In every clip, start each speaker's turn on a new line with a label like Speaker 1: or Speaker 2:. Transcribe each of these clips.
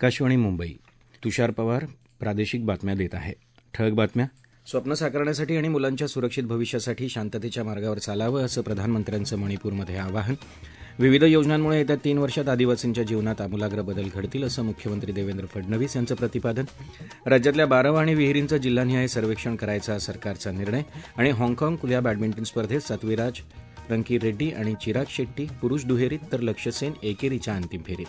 Speaker 1: आकाशवाणी मुंबई. तुषार पवार प्रादेशिक बातम्या देत आहे. ठळक बातम्या. स्वप्न साकारण्यासाठी आणि मुलांच्या सुरक्षित भविष्यासाठी शांततेच्या मार्गावर चालावं असं प्रधानमंत्र्यांचं मणिपूरमध्ये आवाहन. विविध योजनांमुळे येत्या 3 वर्षात आदिवासींच्या जीवनात आमूलाग्र बदल घडतील असं मुख्यमंत्री देवेंद्र फडणवीस यांचं प्रतिपादन. राज्यातल्या 12 आणि विहिरींचं जिल्हानिहाय सर्वेक्षण करायचा सरकारचा निर्णय. आणि हाँगकाँग खुल्या बॅडमिंटन स्पर्धेत सात्विराज रंकीरेड्डी आणि चिराग शेट्टी पुरुष दुहेरीत तर लक्ष्य सेन एकेरीच्या अंतिम फेरीत.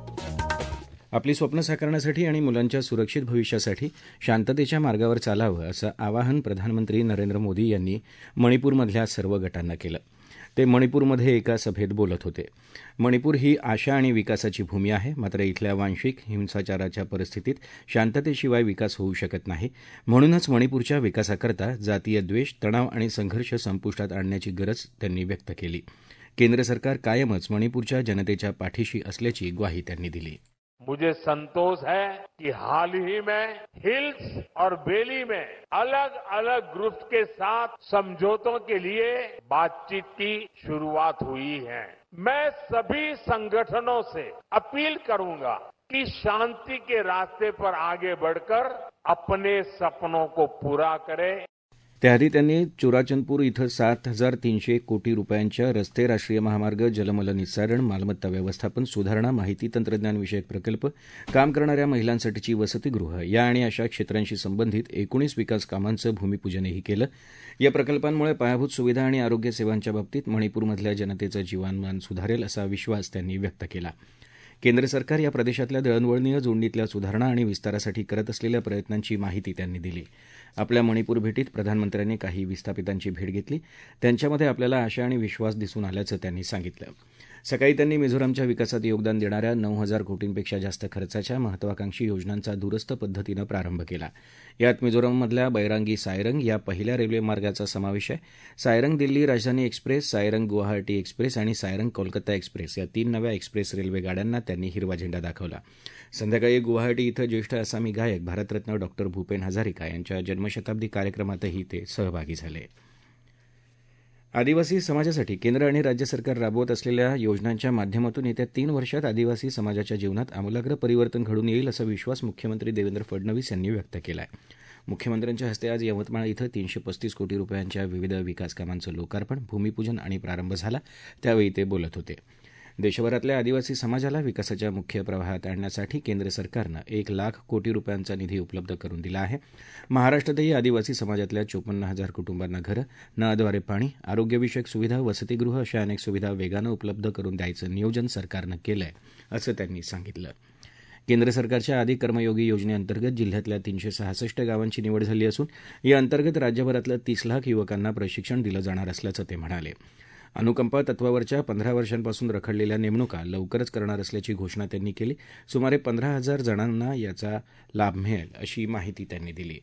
Speaker 1: आपली स्वप्न साकारण्यासाठी आणि मुलांच्या सुरक्षित भविष्यासाठी शांततेच्या मार्गावर चालावं असं आवाहन प्रधानमंत्री नरेंद्र मोदी यांनी मणिपूरमधल्या सर्व गटांना केलं. ते मणिपूरमध्ये एका सभेत बोलत होते. मणिपूर ही आशा आणि विकासाची भूमी आहे, मात्र इथल्या वांशिक हिंसाचाराच्या परिस्थितीत शांततेशिवाय विकास होऊ शकत नाही. म्हणूनच मणिपूरच्या विकासाकरता जातीय द्वेष, तणाव आणि संघर्ष संपुष्टात आणण्याची गरज त्यांनी व्यक्त केली. केंद्र सरकार कायमच मणिपूरच्या जनतेच्या पाठीशी असल्याची ग्वाही त्यांनी दिली.
Speaker 2: मुझे संतोष है कि हाल ही में हिल्स और वैली में अलग अलग ग्रुप्स के साथ समझौतों के लिए बातचीत की शुरुआत हुई है. मैं सभी संगठनों से अपील करूंगा कि शांति के रास्ते पर आगे बढ़कर अपने सपनों को पूरा करें.
Speaker 1: त्याआधी त्यांनी चुराचंदपूर इथं 7,300 कोटी रुपयांच्या रस्ते, राष्ट्रीय महामार्ग, जलमल निस्सारण, मालमत्ता व्यवस्थापन सुधारणा, माहिती तंत्रज्ञान विषयक प्रकल्प, काम करणाऱ्या महिलांसाठीची वसतिगृह या आणि अशा क्षेत्रांशी संबंधित 19 विकास कामांचं भूमिपूजनही केलं. या प्रकल्पांमुळे पायाभूत सुविधा आणि आरोग्य सेवांच्या बाबतीत मणिपूरमधल्या जनतेचं जीवनमान सुधारेल असा विश्वास त्यांनी व्यक्त केला. केंद्र सरकार या प्रदेशातल्या दळणवळणीय जोडणीतल्या सुधारणा आणि विस्तारासाठी करत असलेल्या प्रयत्नांची माहिती त्यांनी दिली. आपल्या मणिपूर भेटीत प्रधानमंत्र्यांनी काही विस्थापितांची भेट घेतली. त्यांच्यामध्ये आपल्याला आशा आणि विश्वास दिसून आल्याचं त्यांनी सांगितलं. सकाळी त्यांनी मिझोरामच्या विकासात योगदान देणाऱ्या 9,000 कोटींपेक्षा जास्त खर्चाच्या महत्वाकांक्षी योजनांचा दूरस्थ पद्धतीनं प्रारंभ केला. यात मिझोराममधल्या बैरांगी सायरंग या पहिल्या रेल्वे मार्गाचा समावेश आहे. सायरंग दिल्ली राजधानी एक्सप्रेस, सायरंग गुवाहाटी एक्सप्रेस आणि सायरंग कोलकाता एक्सप्रेस या 3 नव्या एक्सप्रेस रेल्वे गाड्यांना त्यांनी हिरवा झेंडा दाखवला. संध्याकाळी गुवाहाटी इथं ज्येष्ठ आसामी गायक भारतरत्न डॉ. भूपेन हजारिका यांच्या जन्मशताब्दी कार्यक्रमातही ते सहभागी झाले. आदिवासी समाजासाठी केंद्र आणि राज्य सरकार राबवत असलेल्या योजनांच्या माध्यमातून येत्या 3 वर्षात आदिवासी समाजाच्या जीवनात आमूलाग्र परिवर्तन घडून येईल असा विश्वास मुख्यमंत्री देवेंद्र फडणवीस यांनी व्यक्त केला आहे. मुख्यमंत्र्यांच्या हस्ते आज यवतमाळ इथं 335 कोटी रुपयांच्या विविध विकास कामांचं लोकार्पण, भूमिपूजन आणि प्रारंभ झाला. त्यावेळी ते बोलत होते. देशभरातल्या आदिवासी समाजाला विकासाच्या मुख्य प्रवाहात आणण्यासाठी केंद्र सरकारनं 1,00,000 कोटी रुपयांचा निधी उपलब्ध करून दिला आहे. महाराष्ट्रातही आदिवासी समाजातल्या 54,000 कुटुंबांना घरं, नळाद्वारे पाणी, आरोग्यविषयक सुविधा, वसतिगृह अशा अनेक सुविधा वेगानं उपलब्ध करून द्यायचं नियोजन सरकारनं केलं आहे असं त्यांनी सांगितलं. केंद्र सरकारच्या आदी कर्मयोगी योजनेअंतर्गत जिल्ह्यातल्या 366 गावांची निवड झाली असून या अंतर्गत राज्यभरातल्या 30,00,000 युवकांना प्रशिक्षण दिलं जाणार असल्याचं ते म्हणाले. अनुकंपा तत्वावरच्या 15 वर्षांपासून रखडलेल्या नेमणुका लवकरच करणार असल्याची घोषणा त्यांनी केली. सुमारे 15,000 जणांना याचा लाभ मिळेल अशी माहिती त्यांनी दिली.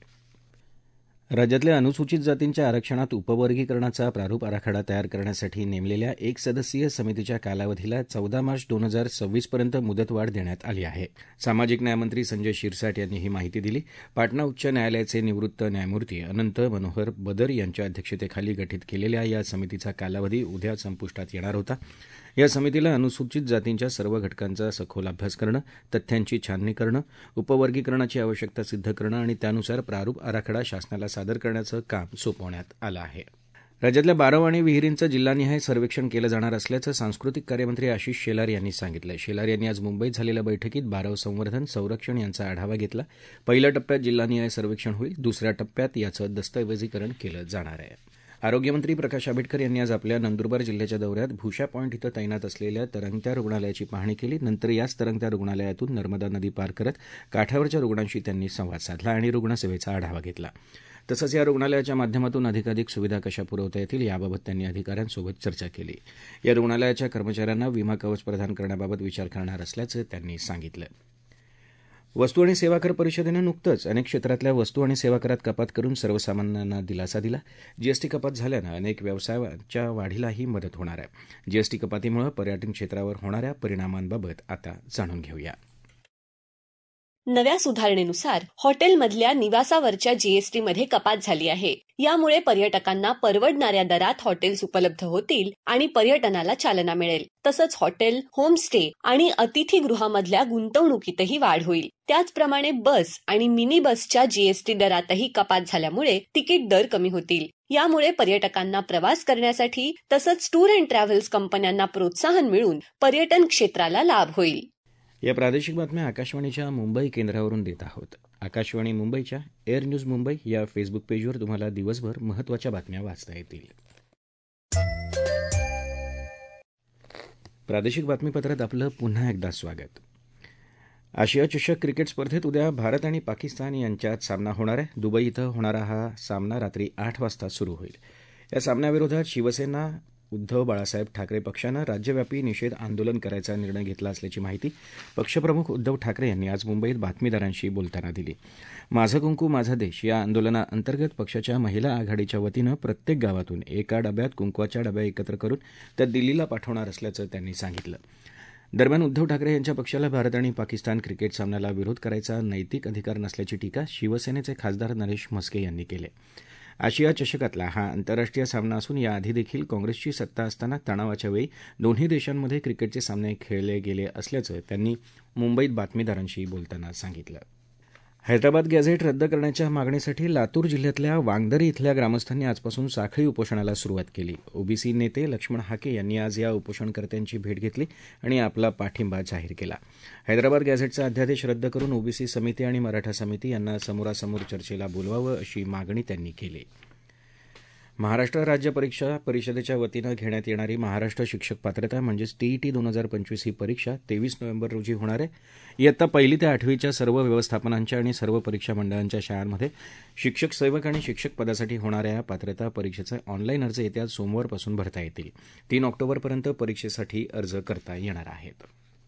Speaker 1: राज्यातल्या अनुसूचित जातींच्या आरक्षणात उपवर्गीकरणाचा प्रारूप आराखडा तयार करण्यासाठी नेमलेल्या 1 सदस्यीय समितीच्या कालावधीला 14 मार्च 2026 पर्यंत मुदतवाढ देण्यात आली आहे. सामाजिक न्यायमंत्री संजय शिरसाट यांनी ही माहिती दिली. पाटणा उच्च न्यायालयाचे निवृत्त न्यायमूर्ती अनंत मनोहर बदर यांच्या अध्यक्षतेखाली गठीत केलेल्या या समितीचा कालावधी उद्या संपुष्टात येणार होता. या समितीला अनुसूचित जातींच्या सर्व घटकांचा सखोल अभ्यास करणं, तथ्यांची छाननी करणं, उपवर्गीकरणाची आवश्यकता सिद्ध करणं आणि त्यानुसार प्रारूप आराखडा शासनाला सादर करण्याचं काम सोपवण्यात आलं आहे. राज्यातल्या 12 आणि विहिरींचं जिल्हानिहाय सर्वेक्षण केलं जाणार असल्याचं सांस्कृतिक कार्यमंत्री आशिष शेलार यांनी सांगितलं. शेलार यांनी आज मुंबईत झालेल्या बैठकीत बारव संवर्धन, संरक्षण यांचा आढावा घेतला. पहिल्या टप्प्यात जिल्हानिहाय सर्वेक्षण होईल. दुसऱ्या टप्प्यात याचं दस्तऐवजीकरण केलं जाणार आहे. आरोग्यमंत्री प्रकाश आंबेडकर यांनी आज आपल्या नंदुरबार जिल्ह्याच्या दौऱ्यात भूषा पॉईंट इथं तैनात असलेल्या तरंगत्या रुग्णालयाची पाहणी केली. नंतर याच तरंगत्या रुग्णालयातून नर्मदा नदी पार करत काठावरच्या रुग्णांशी त्यांनी संवाद साधला आणि रुग्णसेवेचा आढावा घेतला. तसंच या रुग्णालयाच्या माध्यमातून अधिकाधिक सुविधा कशा पुरवता येतील याबाबत त्यांनी अधिकाऱ्यांसोबत चर्चा केली. या रुग्णालयाच्या कर्मचाऱ्यांना विमा कवच प्रदान करण्याबाबत विचार करणार असल्याचं त्यांनी सांगितलं. वस्तू आणि सेवा कर परिषदेनं नुकतंच अनेक क्षेत्रातल्या वस्तू आणि सेवा करात कपात करून सर्वसामान्यांना दिलासा दिला. जीएसटी कपात झाल्यानं अनेक व्यवसायाच्या वाढीलाही मदत होणार आहे. जीएसटी कपातीमुळे पर्यटन क्षेत्रावर होणाऱ्या परिणामांबाबत आता जाणून घेऊया.
Speaker 3: नव्या सुधारणेनुसार हॉटेलमधल्या निवासावरच्या जीएसटीमध्ये कपात झाली आहे. यामुळे पर्यटकांना परवडणाऱ्या दरात हॉटेल्स उपलब्ध होतील आणि पर्यटनाला चालना मिळेल. तसंच हॉटेल, होमस्टे आणि अतिथीगृहामधल्या गुंतवणुकीतही वाढ होईल. त्याचप्रमाणे बस आणि मिनी बसच्या जीएसटी दरातही कपात झाल्यामुळे तिकीट दर कमी होतील. यामुळे पर्यटकांना प्रवास करण्यासाठी तसंच टूर अँड ट्रॅव्हल्स कंपन्यांना प्रोत्साहन मिळून पर्यटन क्षेत्राला लाभ होईल.
Speaker 1: या प्रादेशिक बातम्या आकाशवाणीच्या मुंबई केंद्रावरून देत आहोत. आकाशवाणी मुंबईच्या एअर न्यूज मुंबई या फेसबुक पेजवर तुम्हाला दिवसभर महत्त्वाच्या बातम्या वाचता येतील. प्रादेशिक बातमीपत्रात आपलं पुन्हा एकदा स्वागत. आशिया चषक क्रिकेट स्पर्धेत उद्या भारत आणि पाकिस्तान यांच्यात सामना होणार आहे. दुबई इथं होणारा हा सामना रात्री 8 वाजता सुरू होईल. या सामन्याविरोधात शिवसेना उद्धव बाळासाहेब ठाकरे पक्षानं राज्यव्यापी निषेध आंदोलन करायचा निर्णय घेतला असल्याची माहिती पक्षप्रमुख उद्धव ठाकरे यांनी आज मुंबईत बातमीदारांशी बोलताना दिली. माझं कुंकू माझा देश या आंदोलनाअंतर्गत पक्षाच्या महिला आघाडीच्या वतीनं प्रत्येक गावातून एका डब्यात कुंकवाच्या डब्या एकत्र करून त्या दिल्लीला पाठवणार असल्याचं त्यांनी सांगितलं. दरम्यान उद्धव ठाकरे यांच्या पक्षाला भारत आणि पाकिस्तान क्रिकेट सामन्याला विरोध करायचा नैतिक अधिकार नसल्याची टीका शिवसेनेचे खासदार नरेश म्हस्के यांनी केली. आशिया चषकातला हा आंतरराष्ट्रीय सामना असून याआधी देखील काँग्रेसची सत्ता असताना तणावाच्या वेळी दोन्ही देशांमध्ये क्रिकेटचे सामने खेळले गेले असल्याचं त्यांनी मुंबईत बातमीदारांशी बोलताना सांगितलं. हैदराबाद गॅझेट रद्द करण्याच्या मागणीसाठी लातूर जिल्ह्यातल्या वांगदरी इथल्या ग्रामस्थांनी आजपासून साखळी उपोषणाला सुरुवात केली. ओबीसी नेते लक्ष्मण हाके यांनी आज या उपोषणकर्त्यांची भेट घेतली आणि आपला पाठिंबा जाहीर केला. हैदराबाद गॅझेटचा अध्यादेश रद्द करून ओबीसी समिती आणि मराठा समिती यांना समोरासमोर चर्चेला बोलवावं अशी मागणी त्यांनी केली. महाराष्ट्र राज्य परीक्षा परिषदेच्या वतीनं घेण्यात येणारी महाराष्ट्र शिक्षक पात्रता म्हणजेच टीईटी 2025 ही परीक्षा 23 नोव्हेंबर रोजी होणार आहे. इयत्ता 1 ते 8वीच्या सर्व व्यवस्थापनांच्या आणि सर्व परीक्षा मंडळांच्या शाळांमध्ये शिक्षक सेवक आणि शिक्षक पदासाठी होणाऱ्या या पात्रता परीक्षेचे ऑनलाईन अर्ज येत्या सोमवारपासून भरता येतील. 3 ऑक्टोबरपर्यंत परीक्षेसाठी अर्ज करता येणार आहेत.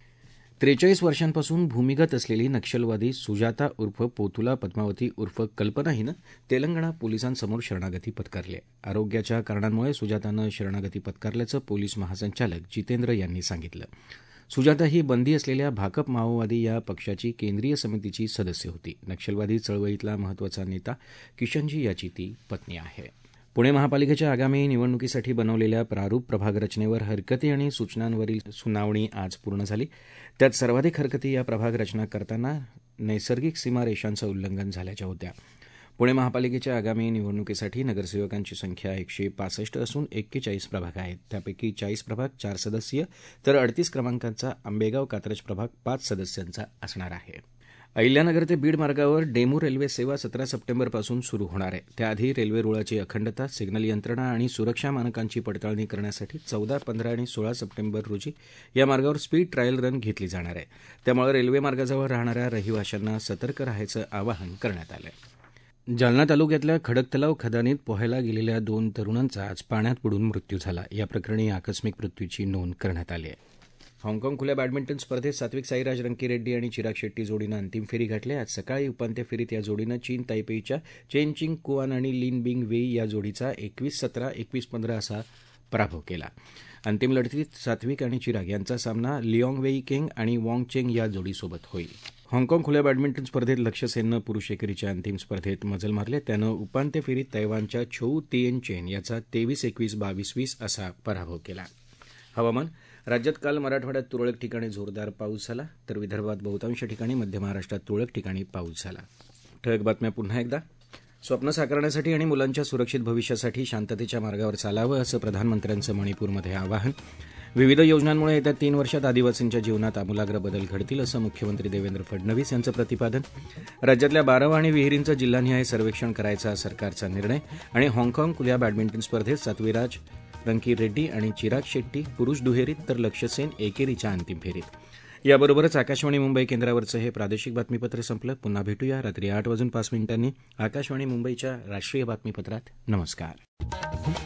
Speaker 1: 43 वर्षांपासून भूमिगत असलेली नक्षलवादी सुजाता उर्फ पोतुला पद्मावती उर्फ कल्पना हिनं तेलंगणा पोलिसांसमोर शरणागती पत्करली आहे. आरोग्याच्या कारणांमुळे सुजातानं शरणागती पत्करल्याचं पोलीस महासंचालक जितेंद्र यांनी सांगितलं. सुजाता ही बंदी असलेल्या भाकप माओवादी या पक्षाची केंद्रीय समितीची सदस्य होती. नक्षलवादी चळवळीतला महत्त्वाचा नेता किशनजी याची ती पत्नी आहे. पुणे महापालिकेच्या आगामी निवडणुकीसाठी बनवलेल्या प्रारूप प्रभाग रचनेवर हरकती आणि सूचनांवरील सुनावणी आज पूर्ण झाली. त्यात सर्वाधिक हरकती या प्रभाग रचना करताना नैसर्गिक सीमारेषांचं उल्लंघन झाल्याच्या होत्या. पुणे महापालिकेच्या आगामी निवडणुकीसाठी नगरसेवकांची संख्या 165 असून 41 प्रभाग आहेत. त्यापैकी 40 प्रभाग 4 सदस्यीय तर 38 क्रमांकाचा आंबेगाव कात्रज प्रभाग 5 सदस्यांचा असणार आहे. अहिल्यानगर ते बीड मार्गावर डेमू रेल्वे सेवा 17 सप्टेंबरपासून सुरू होणार आहे. त्याआधी रेल्वे रुळाची अखंडता, सिग्नल यंत्रणा आणि सुरक्षा मानकांची पडताळणी करण्यासाठी 14, 15 आणि 16 सप्टेंबर रोजी या मार्गावर स्पीड ट्रायल रन घेतली जाणार आहे. त्यामुळे रेल्वे मार्गाजवळ राहणाऱ्या रहिवाशांना सतर्क राहायचं आवाहन करण्यात आलं आहे. जालना तालुक्यातल्या खडकतलाव खदानीत पोहायला गेलेल्या 2 तरुणांचा आज पाण्यात बुडून मृत्यू झाला. या प्रकरणी आकस्मिक मृत्यूची नोंद करण्यात आली आहे. हाँगकाँग खुल्या बॅडमिंटन स्पर्धेत सात्विक साईराज रंकीरेड्डी आणि चिराग शेट्टी जोडीनं अंतिम फेरी गाठली. आज सकाळी उपांत्य फेरीत या जोडीनं चीन तायपेईच्या चेन चिंग कुआन आणि लिन बिंग वेई या जोडीचा 21-17, 21-15 असा पराभव केला. अंतिम लढतीत सात्विक आणि चिराग यांचा सामना लिऑंग वेई केंग आणि वॉंग चेंग या जोडीसोबत होईल. हाँगकाँग खुल्या बॅडमिंटन स्पर्धेत लक्ष्य सेननं पुरुष एकेरीच्या अंतिम स्पर्धेत मजल मारले. त्यानं उपांत्य फेरीत तैवानच्या छोऊ तिएन चेन याचा 23-21, 22-20 असा पराभव केला. हवामान. राज्यात काल मराठवाड्यात तुरळक ठिकाणी जोरदार पाऊस झाला तर विदर्भात बहुतांश ठिकाणी, मध्य महाराष्ट्रात तुरळक ठिकाणी पाऊस झाला. ठळक बातम्या पुन्हा एकदा. स्वप्न साकारण्यासाठी आणि मुलांच्या सुरक्षित भविष्यासाठी शांततेच्या मार्गावर चालावं असं प्रधानमंत्र्यांचं मणिपूरमध्ये आवाहन. विविध योजनांमुळे येत्या 3 वर्षात आदिवासींच्या जीवनात आमूलाग्र बदल घडतील असं मुख्यमंत्री देवेंद्र फडणवीस यांचं प्रतिपादन. राज्यातल्या 12 आणि विहिरींचं जिल्हानिहाय सर्वेक्षण करायचा सरकारचा निर्णय. आणि हाँगकाँग खुल्या बॅडमिंटन स्पर्धेत सात्विराज रंकीरेड्डी आणि चिराग शेट्टी पुरुष दुहेरीत तर लक्ष्य सेन एकेरीच्या अंतिम फेरीत. याबरोबरच आकाशवाणी मुंबई केंद्रावरचं हे प्रादेशिक बातमीपत्र संपलं. पुन्हा भेटूया रात्री 8:05 आकाशवाणी मुंबईच्या राष्ट्रीय बातमीपत्रात. नमस्कार.